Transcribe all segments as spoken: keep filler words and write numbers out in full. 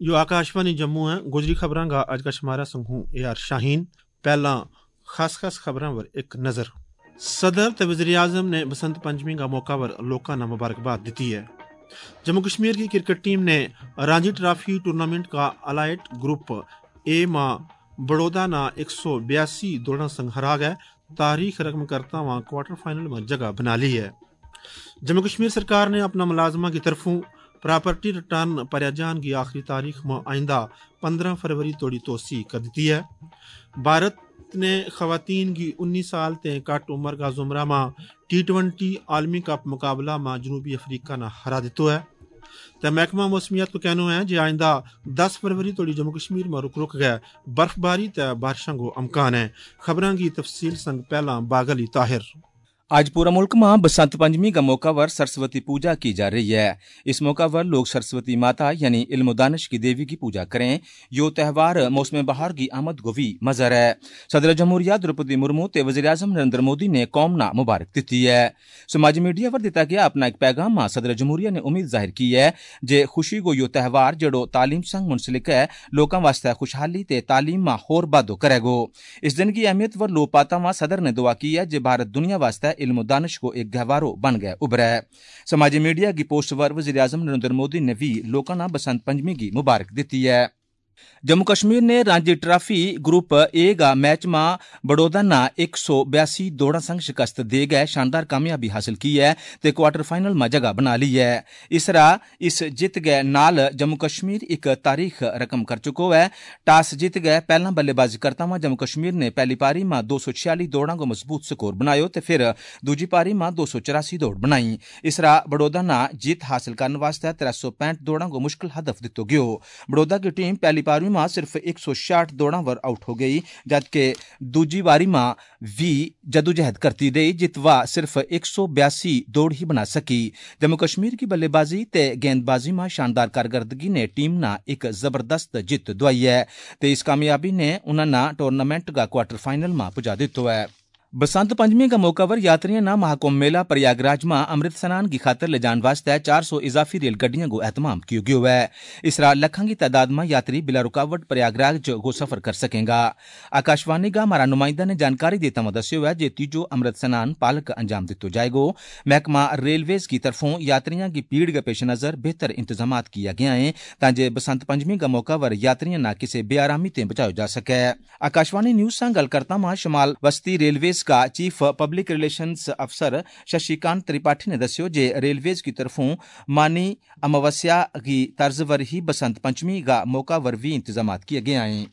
यो आकाशवाणी जम्मू है। गुजरी खबरां गा अज का शुमारा संग हूं ए आर शाहीन। पहला खास खास खबरां पर एक नजर। सदर ते वज़ीर आज़म ने बसंत पंचमी का मौका पर लोकां ने मुबारकबाद दी है। जम्मू कश्मीर की क्रिकेट टीम ने रणजी ट्रॉफी टूर्नामेंट का अलाइट ग्रुप ए मां बड़ौदा ना एक सौ बयासी दौड़ा संग हरा गए तारीख रकम करता वहां क्वार्टर फाइनल में जगह बना ली है। जम्मू कश्मीर सरकार ने अपना मुलाजमा की तरफों प्रॉपर्टी रिटर्न परियाजान की आखिरी तारीख में आइंदा पंद्रह फरवरी तोड़ी तोसी कर दी है। भारत ने खवातीन की उन्नीस साल ते घट उम्र का जुमरा में टी ट्वेंटी आलमी कप मुकाबला में जनूबी अफ्रीका ने हरा दितो है। तो महकमा मौसमियात को कहना है कि आइंदा दस फरवरी तोड़ी जम्मू कश्मीर में रुक रुक गए बर्फबारी ते बारिशों को अमकान है। खबरों की तफसील संग पहला बागली ताहिर। आज पूरा मुल्क में बसंत पंचमी का मौका पर सरस्वती पूजा की जा रही है। इस मौका पर लोग सरस्वती माता यानी इल्म दानिश की देवी की पूजा करें। यो त्यौहार मौसम बहार की आमद को भी मजर है। सदर जमहूरिया द्रौपदी मुर्मू ते वज़ीर आज़म नरेंद्र मोदी ने कौम ना मुबारक दी है। समाजी मीडिया पर दिता गया अपना एक पैगाम में सदर जमहूरिया ने उम्मीद जाहिर की है जे खुशी को यो त्यौहार जड़ो तालीम संग मुंसलिक है लोगों वास्ते खुशहाली ते तालीम में होर बादो करेगो। इस दिन की अहमियत पर लो पाता में सदर ने दुआ की है जे भारत दुनिया वास्ते इल्म दानिश को एक गहवारो बन गया उभरा है। समाजी मीडिया की पोस्ट पर वज़ीर आज़म नरेंद्र मोदी ने भी लोगों ने बसंत पंचमी की मुबारक दी है। जम्मू कश्मीर ने रणजी ट्रॉफी ग्रुप ए गा मैच में बड़ौदा ना एक सौ बयासी दौड़ा संग शिकस्त दे गए शानदार कामयाबी हासिल की है ते क्वार्टर फाइनल में जगह बना ली है। इस तरह इस जीत गए नाल जम्मू कश्मीर एक तारीख रकम कर चुको है। टॉस जीत गए पहला बल्लेबाजी करता हुआ जम्मू कश्मीर ने पहली पारी में दो सौ छियाली दौड़ा को मजबूत स्कोर बनायो ते फिर दूजी पारी में दो सौ चौरासी दौड़ बनाई। इस तरह बड़ौदा ना जीत हासिल करने वास्ते त्रै सौ पैंठ दौड़ा को मुश्किल हदफ दितो गयो। बड़ौदा की टीम पहली पारी में सिर्फ एक सौ साठ दौड़ा पर आउट हो गई जबकि दूजी बारी में भी जदोजहद करती रही जितवा सिर्फ एक सौ बयासी दौड़ ही बना सकी। जम्मू कश्मीर की बल्लेबाजी ते गेंदबाजी में शानदार कारकर्दगी ने टीम ना एक जबरदस्त जीत दुआई है ते इस कामयाबी ने उन्हें टूर्नामेंट का क्वार्टर फाइनल में पुजा दितो है। बसंत पंचमी का मौका पर यात्रियों ना महाकुंभ मेला प्रयागराज में अमृत स्नान की खातर ले जाने वास्ते चार सौ इजाफी रेलगाड़ियों को एहतमाम किया गया है। इस तरह लखों की तादाद में यात्री बिला रुकावट प्रयागराज को सफर कर सकेगा। आकाशवाणी का हमारा नुमाइंदा ने जानकारी देता हुआ दस्यो है जे तीजो अमृत स्नान पालक अंजाम दितो जाएगो। महकमा रेलवेज की तरफों यात्रियों की भीड़ के पेश नजर बेहतर इंतजाम किया गया है ताकि बसंत पंचमी का मौका पर यात्रियों ना किसी बेआरामी ते बचाया जा सके। आकाशवाणी न्यूज से गल करता हुआ शमाल वस्ती रेलवेज का चीफ पब्लिक रिलेशंस अफसर शशिकांत त्रिपाठी ने दस्यो जे रेलवेज की तरफों मानी अमावस्या की तर्ज पर ही बसंत पंचमी का मौका पर भी इंतजाम किए गए हैं।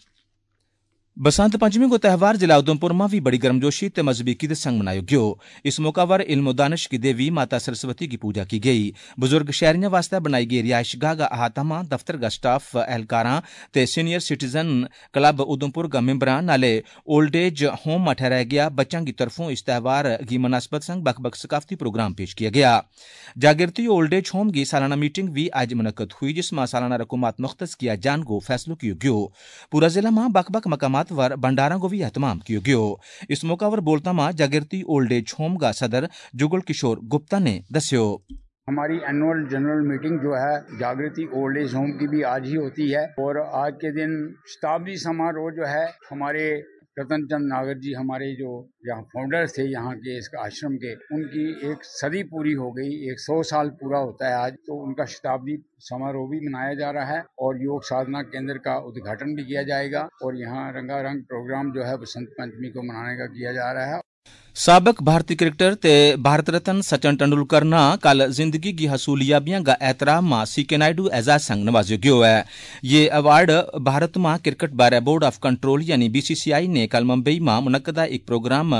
बसंत पंचमी को त्यौहार जिला उधमपुर में भी बड़ी गर्मजोशी ते मजहबी की संग मनाया गयो। इस मौका पर इल्म दानिश की देवी माता सरस्वती की पूजा की गई। बुजुर्ग शहरियों वास्ते बनाई गई रिहायश गाह का अहाता में दफ्तर का स्टाफ एहलकारां ते सीनियर सिटीजन क्लब उधमपुर का मेंबरां नाले ओल्ड एज होम में ठहराया गया बच्चों की तरफों इस त्यौहार की मुनासबत संग बख बख सकाफती प्रोग्राम पेश किया गया। जागृति ओल्ड एज होम की सालाना मीटिंग भी आज मुनक्कद हुई जिसमें सालाना रकूमात मुख्तस किया जान को फैसलों किया गयो। पूरा जिला में बख बख मकामात पर भंडारा को भी एहतमाम किया गयो। इस मौका पर बोलता मां जागृति ओल्ड एज होम का सदर जुगल किशोर गुप्ता ने दस्यो हमारी एनुअल जनरल मीटिंग जो है जागृति ओल्ड एज होम की भी आज ही होती है और आज के दिन शताब्दी समारोह जो है हमारे रतन चंद नागर जी हमारे जो यहाँ फाउंडर्स थे यहाँ के इस आश्रम के उनकी एक सदी पूरी हो गई। एक सौ साल पूरा होता है आज तो उनका शताब्दी समारोह भी मनाया जा रहा है और योग साधना केंद्र का उद्घाटन भी किया जाएगा और यहाँ रंगारंग प्रोग्राम जो है बसंत पंचमी को मनाने का किया जा रहा है। साबिक भारतीय क्रिकेटर ते भारत रत्न सचिन तेंदुलकर ना कल जिंदगी की हसूलियाबियां का एतराम में सीके नायडू एजाज संग नवाजो गयो है। ये अवार्ड भारत में क्रिकेट बारे बोर्ड ऑफ कंट्रोल यानी बीसीसीआई ने कल मुंबई में मुनक्कदा एक प्रोग्राम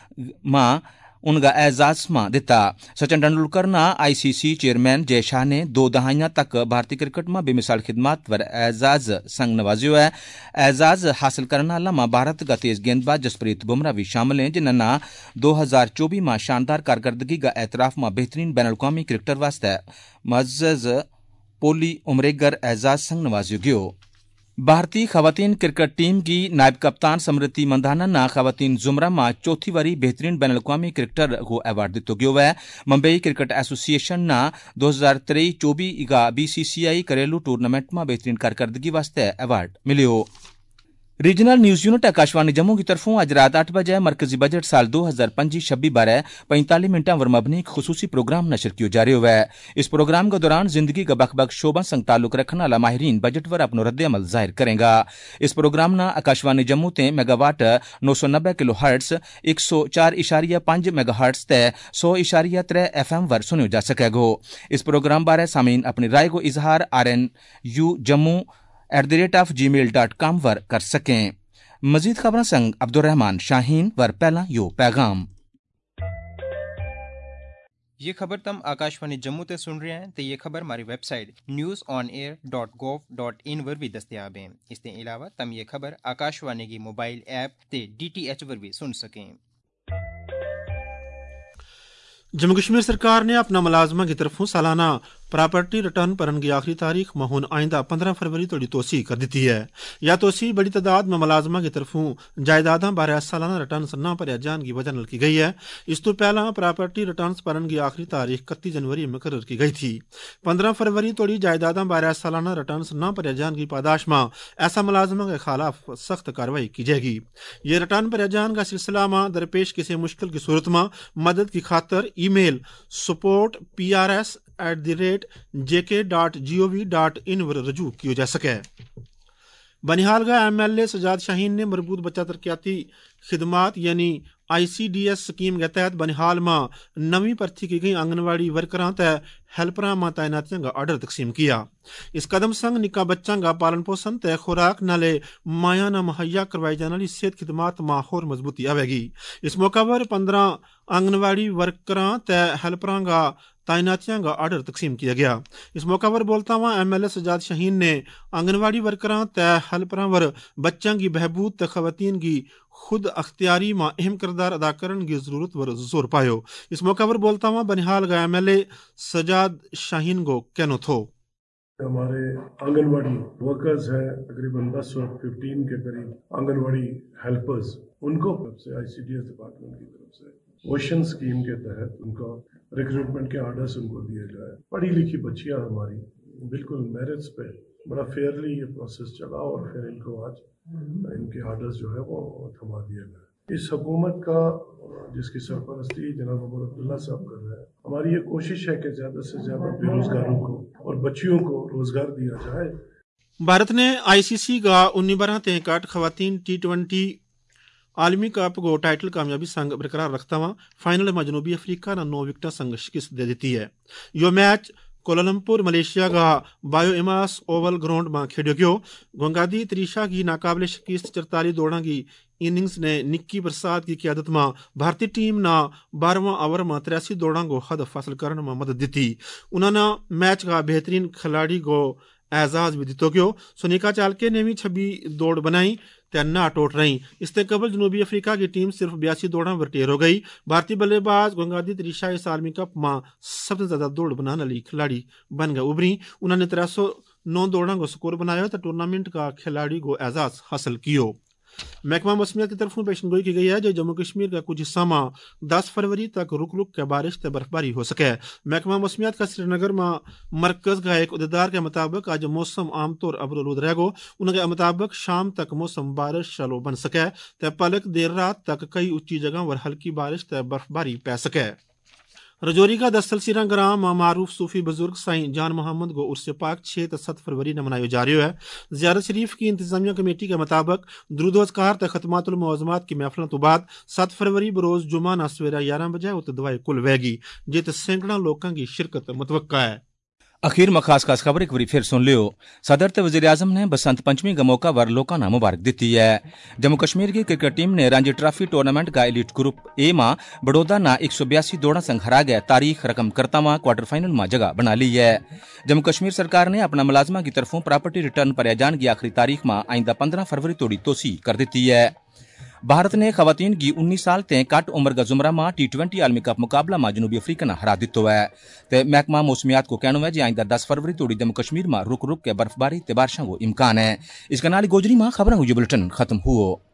में उनका एजाज में दिता। सचिन तेंदुलकर ना आईसीसी चेयरमैन जय शाह ने दो दहाइयां तक भारतीय क्रिकेट में बेमिसाल खिदमत पर एजाज संग नवाजियो है। एजाज हासिल करने वाला में भारत का तेज गेंदबाज जसप्रीत बुमराह भी शामिल हैं जिन्होंने दो हजार चौबीस में शानदार कारकर्दगी का एतराफ में बेहतरीन बैन अवी क्रिकेटर वास्ते मज़्ज़ पोली उमरेगर एजाज संग नवाजियो गयो। भारतीय खवातीन क्रिकेट टीम की नायब कप्तान समृति मंधाना ना खवातीन जुमरा में चौथी बारी बेहतरीन बैन अवी क्रिकेटर को अवार्ड दितो गयो है। मुंबई क्रिकेट एसोसिएशन ना दो हजार तेई चौबी का बीसीसीआई घरेलू टूर्नामेंट में बेहतरीन कारकर्दगी वास्ते अवार्ड मिलियो। Regional news unit Akashvani Jammu की तरफों आज रात आठ बजे मरकजी बजट साल दो हजार पंजी छब्बी बारे पैंतालीस मिनटा वर मबनी एक खुसूसी प्रोग्राम नशर किया जा रहा है। इस प्रोग्राम के दौरान जिंदगी का बख बख शोबा संग ताल्लुक रखने वाला माहिरीन बजट पर अपना रद्द अमल जाहिर करेगा। इस प्रोग्राम ना आकाशवाणी जम्मू ते मेगावाट नौ सौ नब्बे किलो हर्ट्स एक सौ चार इशारिया पांच मेगा हर्ट्स ते सौ इशारिया त्रै एफ एम वर सुनियो जा सकेगो। इस प्रोग्राम बारे सामीन अपनी राय को इजहार R N U Jammu at the rate of Gmail dot com वर कर सकें। मजीद खबर संग अब्दुलरहमान शाहीन वर पहला यो पैगाम। ये खबर तुम आकाशवाणी जम्मू ते सुन रहे हैं तो ये खबर हमारी website news on air dot gov dot in पर भी दस्तयाब है। इसके अलावा तुम ये खबर आकाशवाणी की मोबाइल ऐप ते डी टी एच पर भी सुन सकें। जम्मू कश्मीर सरकार ने अपना मुलाजमा की तरफों सालाना प्रॉपर्टी रिटर्न भरन की आखिरी तारीख महोन आइंदा पंद्रह फरवरी तोड़ी तोसी कर दी है। यह तोसी बड़ी तादाद में मुलाजमा की तरफों जायदादा बारे सालाना रिटर्न न भरिया जान की वजह की गई है। इस तो पहला प्रॉपर्टी रिटर्न भरन की आखिरी तारीख इकतीस जनवरी मुकर्रर की गई थी। पंद्रह फरवरी तोड़ी जायदादा बारे सालाना रिटर्न न भरिया जान की पादाश में ऐसा मुलाजमा के खिलाफ सख्त कार्रवाई की जाएगी। ये रिटर्न भरिया जान का सिलसिला में दरपेश किसी मुश्किल की सूरत में मदद की खातर email support P R S at the rate J K dot G O V dot in पर रजू किया जा सके। बनिहाल का M L A Sajad Shaheen ने मरबूत बच्चा तरक्याती खिदमात यानी I C D S scheme के तहत बनिहाल में नवी भर्ती की गई आंगनवाड़ी वर्करां ते हेल्परां में तैनातियों का ऑर्डर तकसीम किया। इस कदम संग निका बच्चों का पालन पोषण ते खुराक नाले माया न मुहैया करवाई जाने वाली सेहत खिदमात में होर मजबूती आवेगी। इस मौका पर पंद्रह आंगनवाड़ी वर्करां ते हेल्परां का तैनातियों का ऑर्डर तकसीम किया गया। इस मौका पर बोलता हुआ M L A Sajad Shaheen ने आंगनवाड़ी वर्करां ते हेल्परां वर बच्चों की बहबूद ते खवातीन की खुद अख्तियारी में अहम किरदार अदा करने की जरूरत पर जोर पायो। इस मौका पर बोलता हुआ बनिहाल का M L A Sajad Shaheen को कहनो थो हमारे आंगनवाड़ी वर्कर्स हैं तकरीबन दस और फिफ्टीन के करीब आंगनवाड़ी हेल्पर्स, उनको I C D S department की तरफ से ओशन स्कीम के तहत उनको रिक्रूटमेंट के ऑर्डर्स उनको दिए जाए। पढ़ी लिखी बच्चियां हमारी बिल्कुल मेरिट्स पे बड़ा फेयरली ये प्रोसेस चला और फिर इनको आज इनके ऑर्डर्स जो है वो थमा दिए गए। इस हुकूमत का जिसकी सरपरस्ती जनाब उमर अब्दुल्ला साहब कर रहे हैं, हमारी ये कोशिश है कि ज्यादा से ज्यादा बेरोजगारों को और बच्चियों को रोजगार दिया जाए। भारत ने आई सी सी का उन्नी बारह तेकाट खवातीन टी ट्वेंटी आलमी कप को टाइटल कामयाबी संग बरकरार रखता हुआ फाइनल में जनूबी अफ्रीका ने नौ विकेट संग शिकस्त दे दी है। यो मैच कोलालमपुर मलेशिया का बायो इमास ओवल ग्राउंड में खेड़ो गयो। गंगादी त्रिशा की नाकाबिले शिकस्त चरतालीस दौड़ा की इनिंग्स ने निक्की प्रसाद की क्यादत में भारतीय टीम ने बारहवां ओवर में तिरासी दौड़ा को हदफ हासिल करने में मदद दी। उन्होंने मैच का बेहतरीन खिलाड़ी को एजाज भी दितो गयो। सोनिका चालके ने भी छब्बीस दौड़ बनाई तैना टोट रही। इससे कबल जनूबी अफ्रीका की टीम सिर्फ बयासी दौड़ा पर टेर हो गई। भारतीय बल्लेबाज गंगादी त्रिशा इस आलमी कप में सबसे ज्यादा दौड़ बनाने वाली खिलाड़ी बन गए उभरी। उन्होंने तेरह सौ नौ दौड़ा को स्कोर बनाया तो टूर्नामेंट का खिलाड़ी को एजाज हासिल कियो। महकमा मौसमियात की तरफ पेशनगोई की गई है जो जम्मू कश्मीर का कुछ हिस्सा में दस फरवरी तक रुक रुक के बारिश से बर्फबारी हो सके। महकमा मौसमियात का श्रीनगर में मरकज का एक उहदेदार के मुताबिक आज मौसम आमतौर अबरलूद रहेगो। उनके मुताबिक शाम तक मौसम बारिश चालू बन सके ते पलक देर रात तक कई उच्ची जगह पर हल्की बारिश ते बर्फबारी पै सके। रजौरी का दस्तल सीरा ग्राम मारूफ सूफी बुजुर्ग साईं जान मोहम्मद को उर्स पाक छह तो सात फरवरी न मनाया जा रहा है। जियारत शरीफ की इंतजामिया कमेटी के मुताबिक दुरूद-ओ-अज़कार ते खतमातुल मुअज़्ज़मात की महफिलों तो बाद सात फरवरी बरोज जुमा न सवेरा ग्यारह बजे उत दवाई कुल वैगी जित सैकड़ा लोगों की शिरकत मुतवक्का है। अखीर में खास खास खबर एक बार फिर सुन लियो। सदर ते वज़ीर आज़म ने बसंत पंचमी का मौका वर लोका ना मुबारक दी है। जम्मू कश्मीर की क्रिकेट टीम ने रणजी ट्रॉफी टूर्नामेंट का एलिट ग्रुप ए में बड़ौदा ना एक सौ बयासी दौड़ा संग हरा गया तारीख रकम करता हुआ क्वार्टर फाइनल में जगह बना ली है। जम्मू कश्मीर सरकार ने अपना मुलाजमा की तरफों प्रॉपर्टी रिटर्न पर जान की आखिरी तारीख में आइंदा पंद्रह फरवरी तोड़ी तोसी कर दी है। भारत ने खवातीन की उन्नीस साल ते घट उम्र का जुमरा मां टी ट्वेंटी आलमी कप मुकाबला मां जनूबी अफ्रीका ने हरा दितो है ते महकमा मौसमियात को कहना है जी आइंदा दस फरवरी तोड़ी जम्मू कश्मीर में रुक रुक के बर्फबारी ते बारिशों को इम्कान है। इसके नाल गोजरी मां खबरों को बुलेटिन खत्म हुआ।